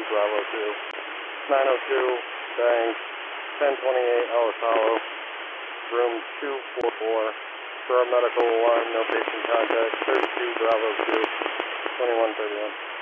Bravo 2. 902, bearing 1028 Ellis Hollow, room 244. For our medical alarm, no patient contact, 32 Bravo 2, 2131.